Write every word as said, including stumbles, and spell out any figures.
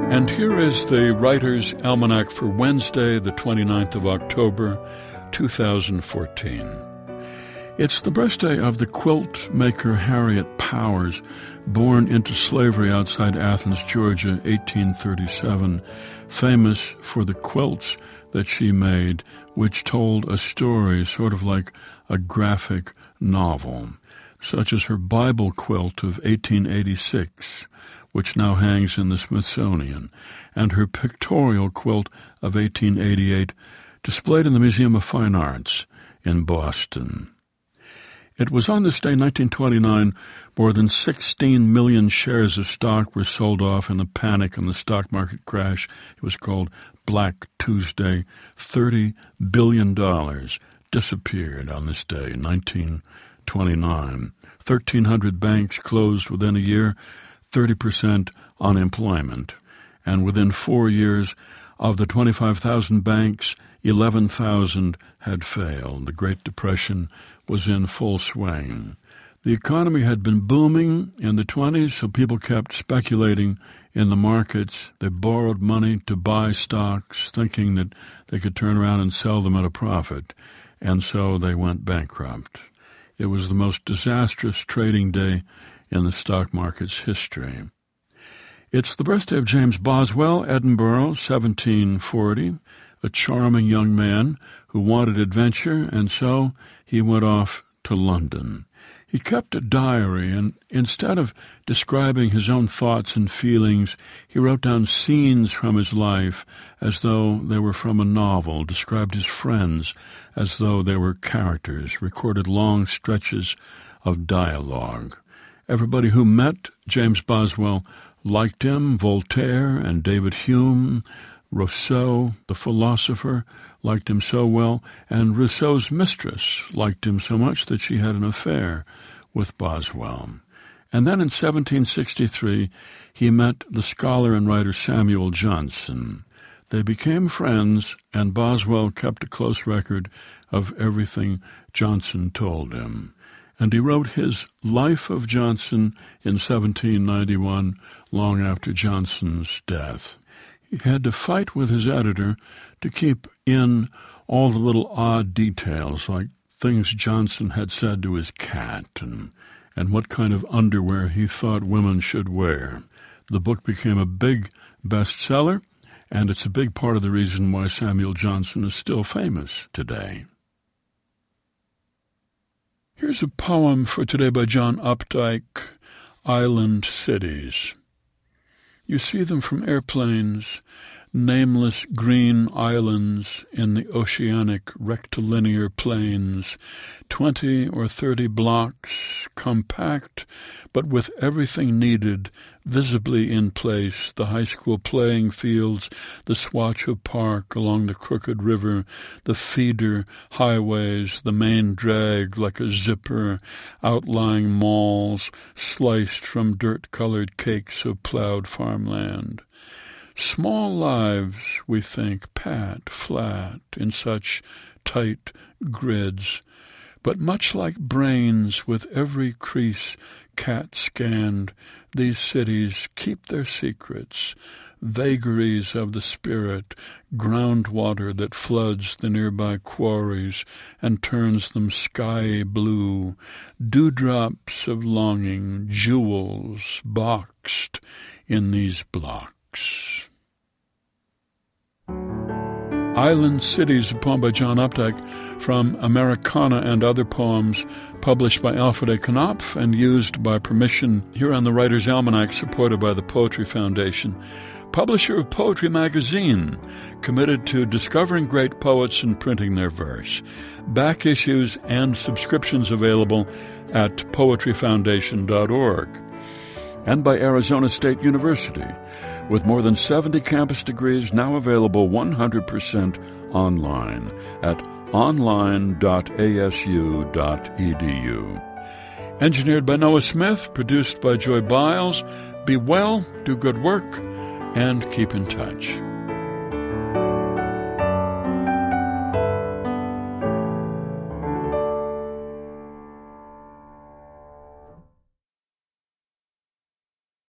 And here is the Writer's Almanac for Wednesday, the twenty-ninth of October, two thousand fourteen. It's the birthday of the quilt maker Harriet Powers, born into slavery outside Athens, Georgia, eighteen thirty-seven, famous for the quilts that she made, which told a story sort of like a graphic novel, such as her Bible quilt of eighteen eighty-six, which now hangs in the Smithsonian, and her pictorial quilt of eighteen eighty-eight, displayed in the Museum of Fine Arts in Boston. It was on this day, nineteen twenty-nine, more than sixteen million shares of stock were sold off in a panic in the stock market crash. It was called Black Tuesday. thirty billion dollars disappeared on this day, nineteen twenty-nine. thirteen hundred banks closed within a year, thirty percent unemployment. And within four years, of the twenty-five thousand banks, eleven thousand had failed. The Great Depression was in full swing. The economy had been booming in the twenties, so people kept speculating in the markets. They borrowed money to buy stocks, thinking that they could turn around and sell them at a profit, and so they went bankrupt. It was the most disastrous trading day in the stock market's history. It's the birthday of James Boswell, Edinburgh, seventeen forty, a charming young man who wanted adventure, and so he went off to London. He kept a diary, and instead of describing his own thoughts and feelings, he wrote down scenes from his life as though they were from a novel, described his friends as though they were characters, recorded long stretches of dialogue. Everybody who met James Boswell liked him. Voltaire and David Hume, Rousseau, the philosopher, liked him so well, and Rousseau's mistress liked him so much that she had an affair with Boswell. And then in seventeen sixty-three, he met the scholar and writer Samuel Johnson. They became friends, and Boswell kept a close record of everything Johnson told him. And he wrote his Life of Johnson in seventeen ninety-one, long after Johnson's death. He had to fight with his editor to keep in all the little odd details, like things Johnson had said to his cat and, and what kind of underwear he thought women should wear. The book became a big bestseller, and it's a big part of the reason why Samuel Johnson is still famous today. Here's a poem for today by John Updike, Island Cities. You see them from airplanes, nameless green islands in the oceanic rectilinear plains, twenty or thirty blocks, compact, but with everything needed visibly in place, the high school playing fields, the Swatcha Park along the crooked river, the feeder highways, the main drag like a zipper, outlying malls sliced from dirt-colored cakes of plowed farmland. Small lives, we think, pat, flat, in such tight grids, but much like brains with every crease cat-scanned, these cities keep their secrets, vagaries of the spirit, groundwater that floods the nearby quarries and turns them sky blue, dewdrops of longing, jewels boxed in these blocks. Island Cities, a poem by John Updike from Americana and Other Poems, published by Alfred A. Knopf and used by permission here on the Writer's Almanac, supported by the Poetry Foundation. Publisher of Poetry Magazine, committed to discovering great poets and printing their verse. Back issues and subscriptions available at poetry foundation dot org. And by Arizona State University, with more than seventy campus degrees now available one hundred percent online at online dot a s u dot e d u. Engineered by Noah Smith, produced by Joy Biles. Be well, do good work, and keep in touch.